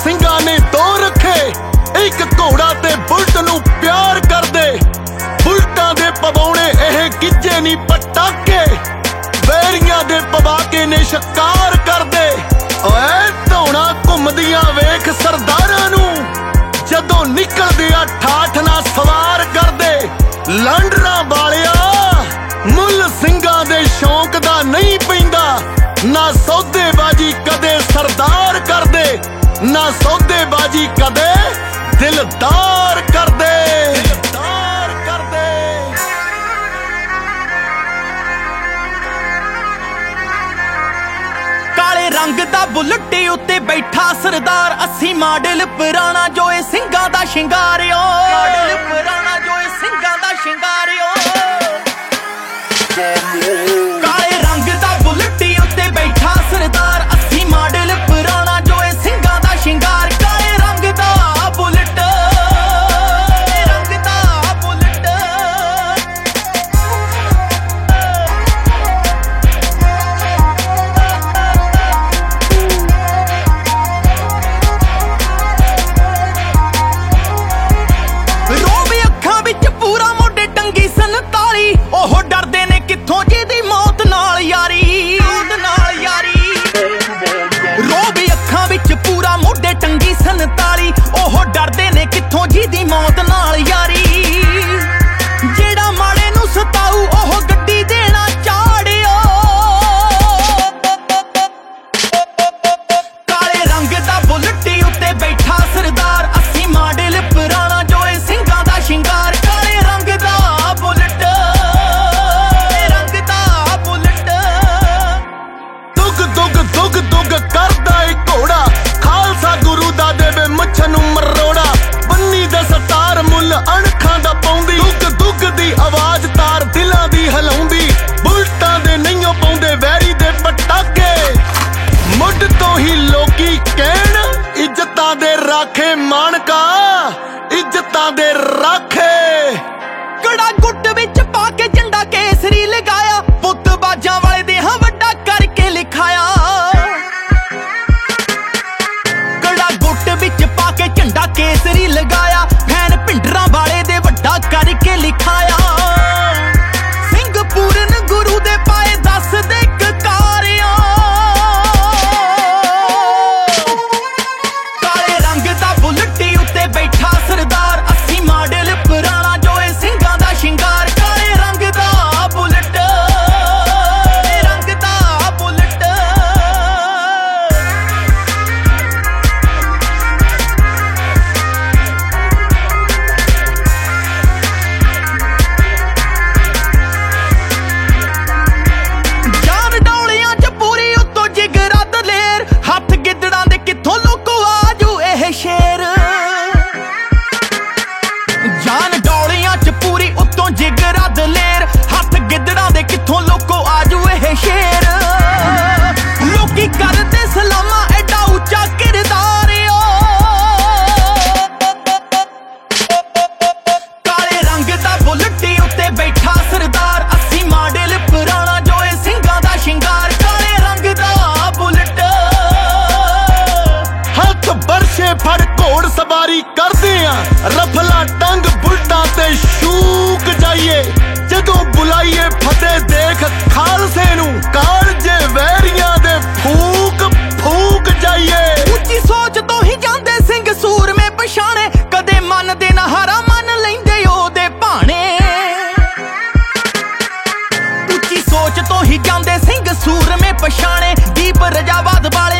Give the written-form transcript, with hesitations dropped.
ਸਿੰਘਾਂ ਨੇ ਦੋ ਰੱਖੇ, ਇੱਕ ਘੋੜਾ ਤੇ ਬੁਲਟ ਨੂੰ ਪਿਆਰ ਕਰਦੇ। ਬੁਲਟਾਂ ਦੇ ਪਵਾਉਣੇ ਇਹ ਗਿੱਜੇ ਨੀ ਪਟਾਕੇ, ਵੈਰੀਆਂ ਦੇ ਪਵਾ ਕੇ ਨੇ ਸ਼ਿਕਾਰ ਕਰਦੇ। ਓਏ ਧੌਣਾ ਘੁੰਮਦੀਆਂ ਵੇਖ ਸਰਦਾਰਾਂ ਨੂੰ, ਜਦੋਂ ਨਿਕਲਦੇ ਆ ਠਾਠ ਨਾਲ ਸਵਾਰ ਕਰਦੇ। ਲਾਂਡਰਾਂ ਵਾਲਿਆ ਮੁੱਲ ਸਿੰਘਾਂ ਦੇ ਸ਼ੌਂਕ ਦਾ ਨਹੀਂ ਪੈਂਦਾ, ਨਾ ਸੌਦੇਬਾਜੀ ਕਦੇ ਸਰਦਾਰ ਕਰਦੇ, ਨਾ ਸੌਦੇਬਾਜੀ ਕਦੇ ਦਿਲਦਾਰ ਕਰਦੇ। ਕਾਲੇ ਰੰਗ ਦਾ ਬੁਲਟ ਉੱਤੇ ਬੈਠਾ ਸਰਦਾਰ, 80 ਮਾਡਲ ਪੁਰਾਣਾ ਜੋ ਇਹ ਸਿੰਘਾਂ ਦਾ ਸ਼ਿੰਗਾਰਿਓ। ਮਾਡਲ ਪੁਰਾਣਾ ਜੋ ਇਹ ਸਿੰਘਾਂ ਦਾ ਸ਼ਿੰਗਾਰਿਓ। ਕਾਲੇ ਰੰਗ ਦਾ ਬੁਲਟ ਉੱਤੇ ਬੈਠਾ ਸਰਦਾਰ, 80 ਮਾਡਲ ਪੁਰਾਣਾ ਜੋ ਇਹ ਸਿੰਘਾਂ ਦਾ ਸ਼ਿੰਗਾਰ। ਕਾਲੇ ਰੰਗ ਦਾ ਬੁਲਟ, ਰੰਗ ਦਾ ਬੁਲਟ। ਰੋਬ ਅੱਖਾਂ ਵਿੱਚ ਪੂਰਾ ਮੋਢੇ ਟੰਗੀ 47, ਉਹ ਡਰਦੇ ਨੇ ਕਿੱਥੋਂ ਜਿਹਦੀ ਮੌਤ ਨਾਲ ਯਾਰੀ। ਮੌਤ ਨਾਲ ਯਾਰੀ। ਰੋਬ ਅੱਖਾਂ ਵਿੱਚ ਪੂਰਾ ਮੋਢੇ ਟੰਗੀ 47, ਉਹ ਡਰਦੇ ਨੇ ਕਿੱਥੋਂ ਜਿਹਦੀ ਮੌਤ ਨਾਲ ਯਾਰੀ। ਜਿਹੜਾ ਮਾੜੇ ਨੂੰ ਸਤਾਊ ਉਹ ਗੱਡੀ ਦੇਣਾ ਚਾੜਿਓ। ਕਾਲੇ ਰੰਗ ਦਾ ਬੁਲਟ ਉੱਤੇ ਬੈਠਾ ਸਰਦਾਰ, 80 ਮਾਡਲ ਪੁਰਾਣਾ ਜੋ ਇਹ ਸਿੰਘਾਂ ਦਾ ਸ਼ਿੰਗਾਰ। ਕਾਲੇ ਰੰਗ ਦਾ ਬੁਲਟ, ਰੰਗ ਦਾ ਬੁਲਟ। ਦੁੱਗ ਦੁੱਗ ਦੁੱਗ ਦੁੱਗ ਕਰਦਾ ਏ ਘੋੜਾ, ਖਾਲਸਾ ਗੁਰੂ ਦਾ ਦੇਵੇ ਮੁੱਛ ਨੂੰ ਮਰੋੜਾ। ਬੰਨੀ ਦਾ ਸਤਾਰ ਮੁੱਲ ਅਣਖਾਂ ਦਾ ਪਾਉਂਦੀ, ਦੁੱਗ ਦੁੱਗ ਦੀ ਆਵਾਜ਼ ਤਾਰ ਦਿਲਾਂ ਦੀ ਹਿਲਾਉਂਦੀ। ਬੁਲਟਾਂ ਦੇ ਨਹੀਂਓ ਪਾਉਂਦੇ ਵੈਰੀ ਦੇ ਪਟਾਕੇ, ਮੁੱਢ ਤੋਂ ਹੀ ਲੋਕੀ ਕਹਿਣ ਇੱਜ਼ਤਾਂ ਦੇ ਰਾਖੇ। ਮਾਣਕਾ ਇੱਜ਼ਤਾਂ ਦੇ ਰਾਖੇ। ਕੜਾ ਗੁੱਟ ਵਿੱਚ ਪਾ ਕੇ ਝੰਡਾ ਕੇਸਰੀ ਲਗਾਇਆ, ਪੁੱਤ ਬਾਜਾਂ ਵਾਲੇ ਦੇ ਹਾਂ ਵੱਡਾ ਕਰਕੇ ਲਿਖਾਇਆ। ਕੜਾ ਗੁੱਟ ਵਿੱਚ ਪਾ ਕੇ ਝੰਡਾ ਕੇਸਰੀ ਲਗਾਇਆ, ਫੈਨ ਭਿੰਡਰਾਂ ਵਾਲੇ ਦੇ ਵੱਡਾ ਕਰਕੇ ਲਿਖਾਇਆ। ਸਿੰਘ ਪੂਰਨ ਗੁਰੂ ਦੇ ਪਾਏ ਦੱਸਦੇ ਕਕਾਰਿਓ। ਕਾਲੇ ਰੰਗ ਦਾ ਬੁਲਟ ਉੱਤੇ ਬੈਠਾ ਸਰਦਾਰ, 80 ਮਾਡਲ ਪੁਰਾਣਾ ਜੋ ਇਹ ਸਿੰਘਾਂ ਦਾ ਸ਼ਿੰਗਾਰ। ਕਾਲੇ ਰੰਗ ਦਾ ਬੁਲਟ, ਰੰਗ ਦਾ ਬੁਲਟ। ਜਾਨ ਡੌਲਿਆਂ ਚ ਪੂਰੀ ਉੱਤੋਂ ਜਿਗਰਾ ਦਲੇਰ, ਹੱਥ ਗਿੱਦੜਾਂ ਦੇ ਕਿੱਥੋਂ ਲੋਕੋ ਆਜੂ ਇਹ ਸ਼ੇਰ। ਜਾਨ ਡੌਲਿਆਂ ਚ ਪੂਰੀ ਉੱਤੋਂ ਜਿਗਰਾ ਦਲੇਰ, ਹੱਥ ਗਿੱਦੜਾਂ ਦੇ ਕਿੱਥੋਂ ਲੋਕੋ ਆਜੂ ਇਹ ਸ਼ੇਰ। ਲੋਕੀ ਕਰਦੇ ਸਲਾਮਾਂ ਐਡਾ ਉੱਚਾ ਕਿਰਦਾਰਿਓ। ਕਾਲੇ ਰੰਗ ਦਾ ਬੁਲਟ ਉੱਤੇ ਬੈਠਾ ਸਰਦਾਰ, 80 ਮਾਡਲ ਪੁਰਾਣਾ ਜੋ ਇਹ ਸਿੰਘਾਂ ਦਾ ਸ਼ਿੰਗਾਰ। ਕਾਲੇ ਰੰਗ ਦਾ ਬੁਲਟ। ਹੱਥ ਬਰਸ਼ੇ ਫੜ ਘੋੜ ਸਵਾਰੀ ਕਰਦੇ ਆ, ਰਫਲਾ ਟੰਗ ਬੁਲਟਾਂ ਤੇ ਸ਼ੂਕ ਜਾਈਏ। ਜਦੋਂ ਬੁਲਾਈਏ ਫਤਿਹ ਦੇਖ ਖਾਲਸੇ ਨੂੰ, ਕਾਲਜੇ ਵੈਰੀਆਂ ਦੇ ਫੂਕ ਫੂਕ ਜਾਈਏ। ਉੱਚੀ ਸੋਚ ਤੋਂ ਹੀ ਜਾਂਦੇ ਸਿੰਘ ਸੂਰਮੇ ਪਛਾਣੇ, ਕਦੇ ਮੰਨਦੇ ਨਾ ਹਾਰਾ ਮੰਨ ਲੈਂਦੇ ਉਹਦੇ ਭਾਣੇ। ਉੱਚੀ ਸੋਚ ਤੋਂ ਹੀ ਜਾਂਦੇ ਸਿੰਘ ਸੂਰਮੇ ਪਛਾਣੇ, ਦੀਪ ਰਜਾਵਾਦ ਵਾਲੇ